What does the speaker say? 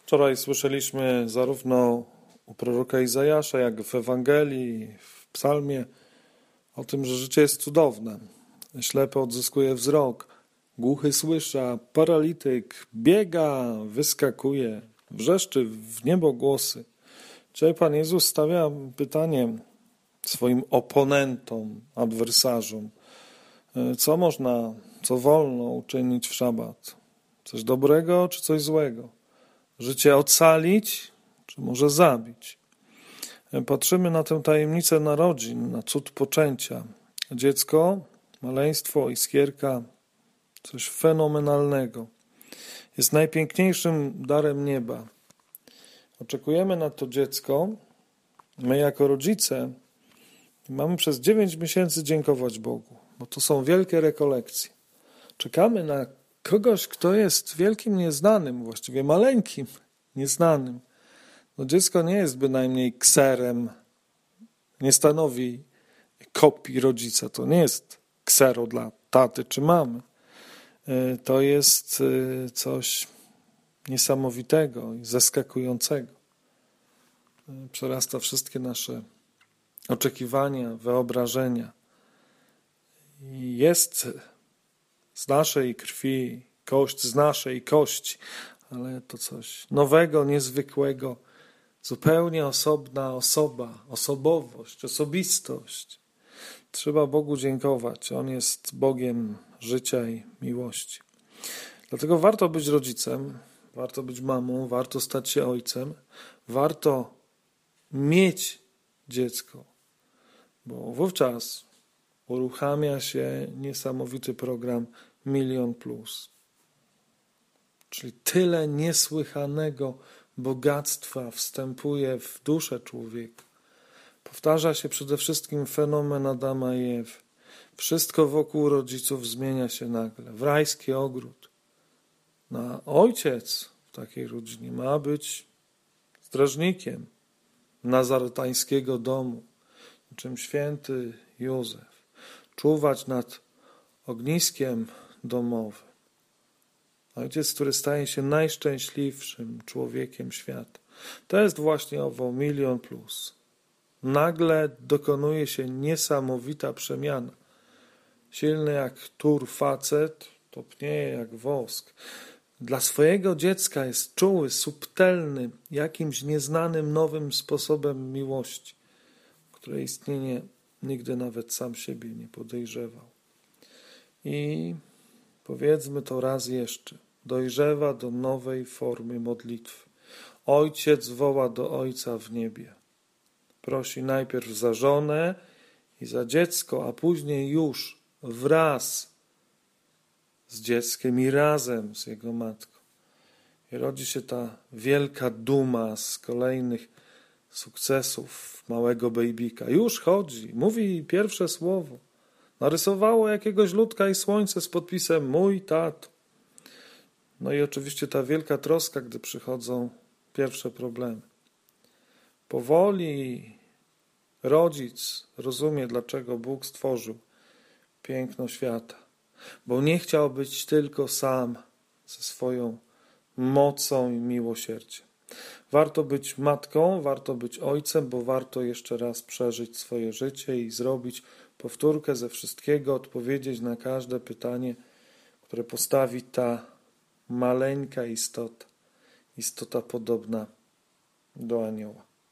Wczoraj słyszeliśmy zarówno u proroka Izajasza, jak w Ewangelii, w psalmie o tym, że życie jest cudowne. Ślepy odzyskuje wzrok, głuchy słyszy, a paralityk biega, wyskakuje, wrzeszczy w niebo głosy. Dzisiaj Pan Jezus stawia pytanie swoim oponentom, adwersarzom, co wolno uczynić w szabat? Coś dobrego czy coś złego? Życie ocalić, czy może zabić? Patrzymy na tę tajemnicę narodzin, na cud poczęcia. Dziecko, maleństwo, iskierka, coś fenomenalnego. Jest najpiękniejszym darem nieba. Oczekujemy na to dziecko. My jako rodzice mamy przez 9 miesięcy dziękować Bogu, bo to są wielkie rekolekcje. Czekamy na kogoś, kto jest wielkim nieznanym, właściwie maleńkim nieznanym. No dziecko nie jest bynajmniej kserem, nie stanowi kopii rodzica. To nie jest ksero dla taty czy mamy. To jest coś niesamowitego i zaskakującego. Przerasta wszystkie nasze oczekiwania, wyobrażenia. I jest z naszej krwi, kość z naszej kości, ale to coś nowego, niezwykłego, zupełnie osobna osoba, osobowość, osobistość. Trzeba Bogu dziękować. On jest Bogiem życia i miłości. Dlatego warto być rodzicem, warto być mamą, warto stać się ojcem, warto mieć dziecko, bo wówczas uruchamia się niesamowity program 1 000 000+. Czyli tyle niesłychanego bogactwa wstępuje w duszę człowieka. Powtarza się przede wszystkim fenomen Adama i Ewy. Wszystko wokół rodziców zmienia się nagle. W rajski ogród. Ojciec w takiej rodzinie ma być strażnikiem nazaretańskiego domu, czym święty Józef. Czuwać nad ogniskiem domowym. Ojciec, który staje się najszczęśliwszym człowiekiem świata. To jest właśnie owo 1 000 000+. Nagle dokonuje się niesamowita przemiana. Silny jak tur facet topnieje jak wosk. Dla swojego dziecka jest czuły, subtelny, jakimś nieznanym nowym sposobem miłości, której istnienie nigdy nawet sam siebie nie podejrzewał. I powiedzmy to raz jeszcze, dojrzewa do nowej formy modlitwy. Ojciec woła do Ojca w niebie. Prosi najpierw za żonę i za dziecko, a później już wraz z dzieckiem i razem z jego matką. I rodzi się ta wielka duma z kolejnych sukcesów małego bejbika. Już chodzi, mówi pierwsze słowo. Narysowało jakiegoś ludka i słońce z podpisem mój tato. No i oczywiście ta wielka troska, gdy przychodzą pierwsze problemy. Powoli rodzic rozumie, dlaczego Bóg stworzył piękno świata. Bo nie chciał być tylko sam ze swoją mocą i miłosierdziem. Warto być matką, warto być ojcem, bo warto jeszcze raz przeżyć swoje życie i zrobić powtórkę ze wszystkiego, odpowiedzieć na każde pytanie, które postawi ta maleńka istota podobna do anioła.